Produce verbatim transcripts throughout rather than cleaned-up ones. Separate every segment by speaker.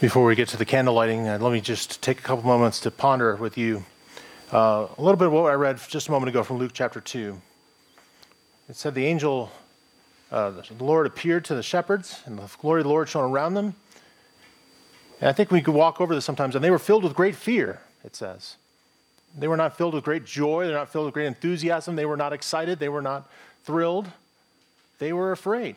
Speaker 1: Before we get to the candle lighting, uh, let me just take a couple moments to ponder with you uh, a little bit of what I read just a moment ago from Luke chapter two. It said the angel, uh, the Lord appeared to the shepherds, and the glory of the Lord shone around them. And I think we could walk over this sometimes, and they were filled with great fear, it says. They were not filled with great joy. They're not filled with great enthusiasm. They were not excited. They were not thrilled. They were afraid.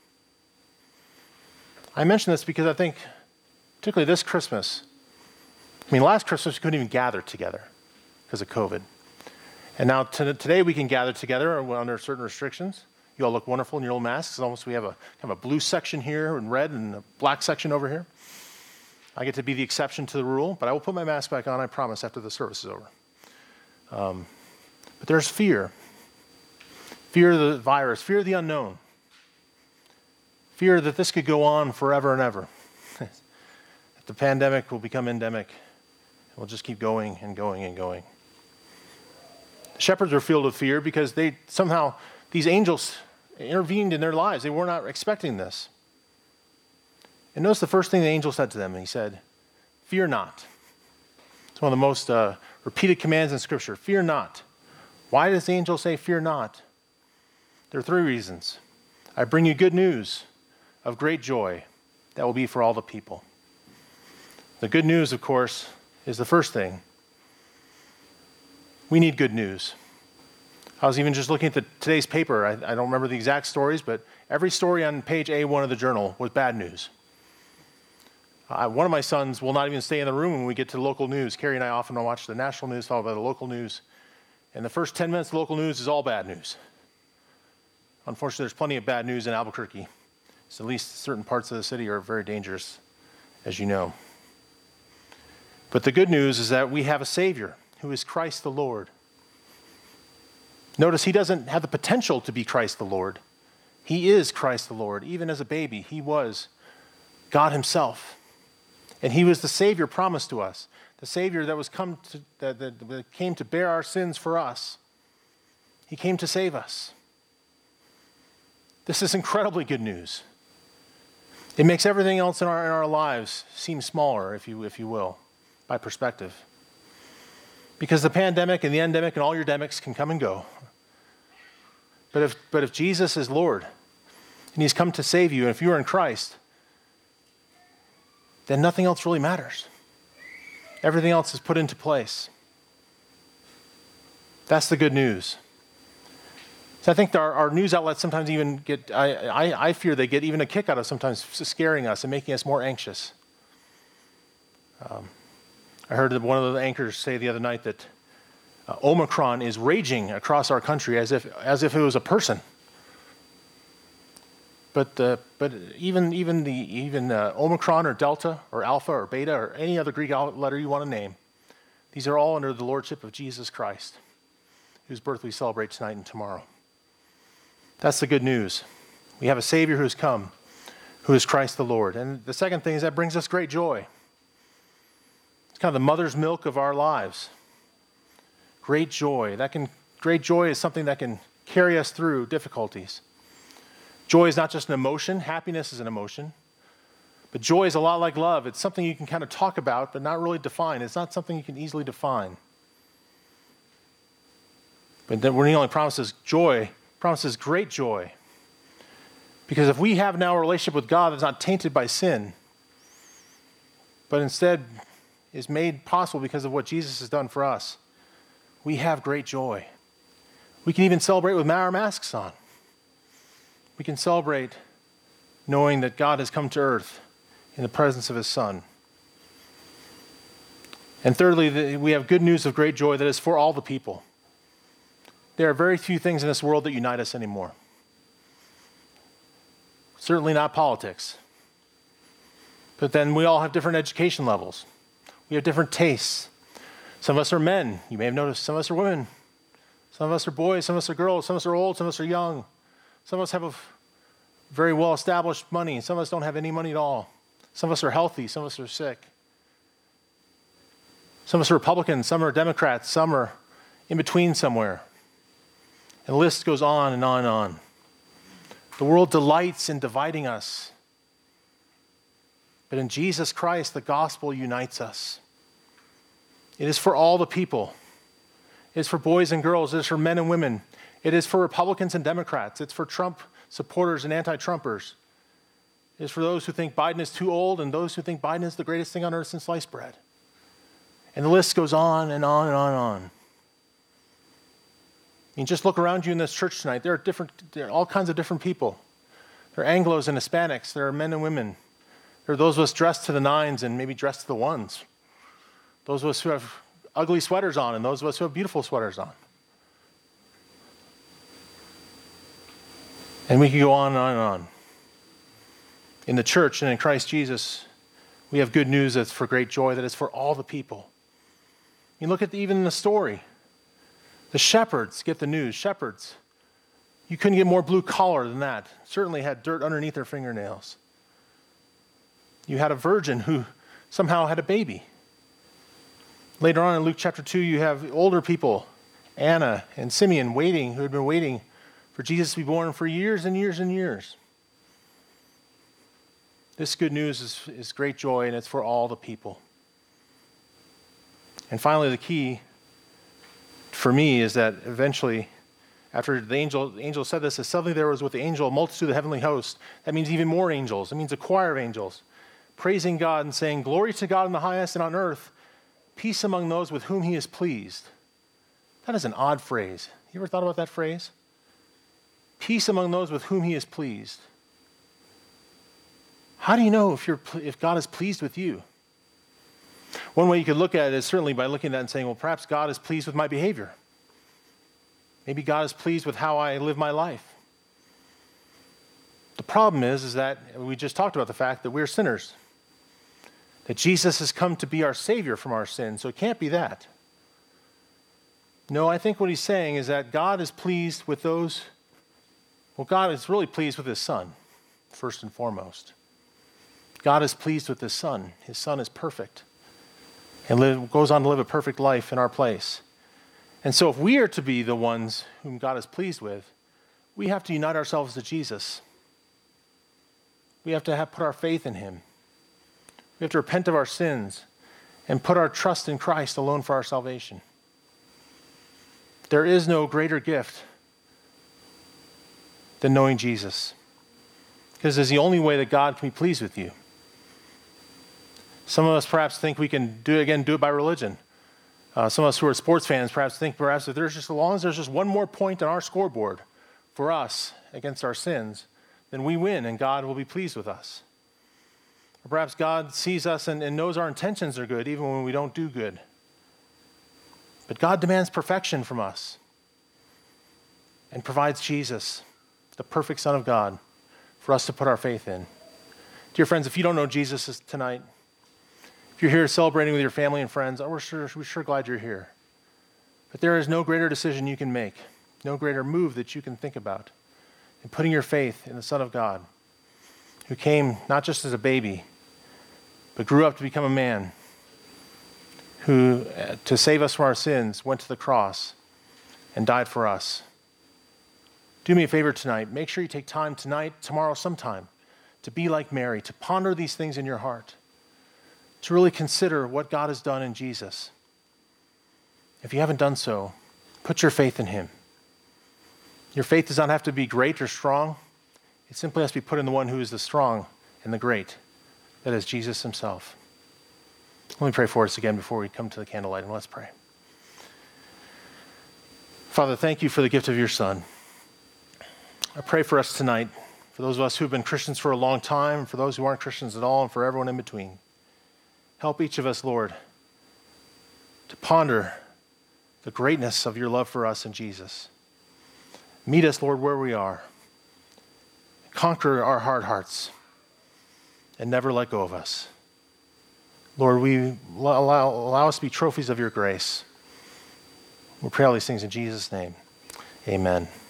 Speaker 1: I mention this because I think, particularly this Christmas, I mean, last Christmas we couldn't even gather together because of COVID. And now t- today we can gather together under certain restrictions. You all look wonderful in your old masks. Almost we have a kind of a blue section here and red and a black section over here. I get to be the exception to the rule, but I will put my mask back on, I promise, after the service is over. Um, but there's fear. Fear of the virus, fear of the unknown. Fear that this could go on forever and ever. The pandemic will become endemic. We'll just keep going and going and going. The shepherds were filled with fear because they somehow, these angels intervened in their lives. They were not expecting this. And notice the first thing the angel said to them. He said, fear not. It's one of the most uh, repeated commands in Scripture. Fear not. Why does the angel say fear not? There are three reasons. I bring you good news of great joy that will be for all the people. The good news, of course, is the first thing. We need good news. I was even just looking at the, today's paper. I, I don't remember the exact stories, but every story on page A one of the journal was bad news. Uh, one of my sons will not even stay in the room when we get to local news. Carrie and I often watch the national news followed by the local news. And the first ten minutes of local news is all bad news. Unfortunately, there's plenty of bad news in Albuquerque. So at least certain parts of the city are very dangerous, as you know. But the good news is that we have a Savior who is Christ the Lord. Notice he doesn't have the potential to be Christ the Lord. He is Christ the Lord. Even as a baby, he was God himself. And he was the Savior promised to us, the Savior that was come to, that, that, that came to bear our sins for us. He came to save us. This is incredibly good news. It makes everything else in our, in our lives seem smaller, if you, if you will, by perspective. Because the pandemic and the endemic and all your demics can come and go. But if, but if Jesus is Lord, and he's come to save you, and if you are in Christ, then nothing else really matters. Everything else is put into place. That's the good news. So I think our, our news outlets sometimes even get, I, I, I fear they get even a kick out of sometimes scaring us and making us more anxious. Um, I heard one of the anchors say the other night that uh, Omicron is raging across our country as if as if it was a person. But uh, but even even the even uh, Omicron or Delta or Alpha or Beta or any other Greek letter you want to name, these are all under the lordship of Jesus Christ, whose birth we celebrate tonight and tomorrow. That's the good news. We have a Savior who has come, who is Christ the Lord. And the second thing is that brings us great joy. It's kind of the mother's milk of our lives. Great joy. That can great joy is something that can carry us through difficulties. Joy is not just an emotion. Happiness is an emotion. But joy is a lot like love. It's something you can kind of talk about, but not really define. It's not something you can easily define. But then when he only promises joy, promises great joy. Because if we have now a relationship with God that's not tainted by sin, but instead is made possible because of what Jesus has done for us, we have great joy. We can even celebrate with our masks on. We can celebrate knowing that God has come to earth in the presence of his Son. And thirdly, we have good news of great joy that is for all the people. There are very few things in this world that unite us anymore. Certainly not politics. But then we all have different education levels. We have different tastes. Some of us are men. You may have noticed some of us are women. Some of us are boys. Some of us are girls. Some of us are old. Some of us are young. Some of us have a very well-established money. Some of us don't have any money at all. Some of us are healthy. Some of us are sick. Some of us are Republicans. Some are Democrats. Some are in between somewhere. And the list goes on and on and on. The world delights in dividing us. But in Jesus Christ, the gospel unites us. It is for all the people. It is for boys and girls. It is for men and women. It is for Republicans and Democrats. It's for Trump supporters and anti-Trumpers. It is for those who think Biden is too old and those who think Biden is the greatest thing on earth since sliced bread. And the list goes on and on and on and on. I mean, just look around you in this church tonight. There are different, there are all kinds of different people. There are Anglos and Hispanics. There are men and women. There are those of us dressed to the nines and maybe dressed to the ones. Those of us who have ugly sweaters on and those of us who have beautiful sweaters on. And we can go on and on and on. In the church and in Christ Jesus, we have good news that's for great joy, that is for all the people. You look at the, even the story. The shepherds get the news. Shepherds. You couldn't get more blue collar than that. Certainly had dirt underneath their fingernails. You had a virgin who somehow had a baby. Later on in Luke chapter two, you have older people, Anna and Simeon, waiting, who had been waiting for Jesus to be born for years and years and years. This good news is, is great joy, and it's for all the people. And finally, the key for me is that eventually, after the angel, the angel said this, that suddenly there was with the angel a multitude of the heavenly host. That means even more angels. It means a choir of angels, praising God and saying, "Glory to God in the highest, and on earth, peace among those with whom he is pleased." That is an odd phrase. You ever thought about that phrase? Peace among those with whom he is pleased. How do you know if, you're, if God is pleased with you? One way you could look at it is certainly by looking at that and saying, well, perhaps God is pleased with my behavior. Maybe God is pleased with how I live my life. The problem is, is that we just talked about the fact that we're sinners, that Jesus has come to be our Savior from our sins, so it can't be that. No, I think what he's saying is that God is pleased with those, well, God is really pleased with his Son, first and foremost. God is pleased with his Son. His Son is perfect and live, goes on to live a perfect life in our place. And so if we are to be the ones whom God is pleased with, we have to unite ourselves to Jesus. We have to have put our faith in him. We have to repent of our sins and put our trust in Christ alone for our salvation. There is no greater gift than knowing Jesus, because it's the only way that God can be pleased with you. Some of us perhaps think we can do it again, do it by religion. Uh, some of us who are sports fans perhaps think perhaps that there's just, as long as there's just one more point on our scoreboard for us against our sins, then we win and God will be pleased with us. Or perhaps God sees us and, and knows our intentions are good even when we don't do good. But God demands perfection from us and provides Jesus, the perfect Son of God, for us to put our faith in. Dear friends, if you don't know Jesus tonight, if you're here celebrating with your family and friends, oh, we're sure, we're sure glad you're here. But there is no greater decision you can make, no greater move that you can think about in putting your faith in the Son of God, who came not just as a baby, but grew up to become a man, who, uh, to save us from our sins, went to the cross and died for us. Do me a favor tonight. Make sure you take time tonight, tomorrow, sometime, to be like Mary, to ponder these things in your heart, to really consider what God has done in Jesus. If you haven't done so, put your faith in him. Your faith does not have to be great or strong. It simply has to be put in the one who is the strong and the great, that is Jesus himself. Let me pray for us again before we come to the candlelight, and let's pray. Father, thank you for the gift of your Son. I pray for us tonight, for those of us who have been Christians for a long time, for those who aren't Christians at all, and for everyone in between. Help each of us, Lord, to ponder the greatness of your love for us in Jesus. Meet us, Lord, where we are. Conquer our hard hearts and never let go of us. Lord, we allow, allow us to be trophies of your grace. We pray all these things in Jesus' name. Amen.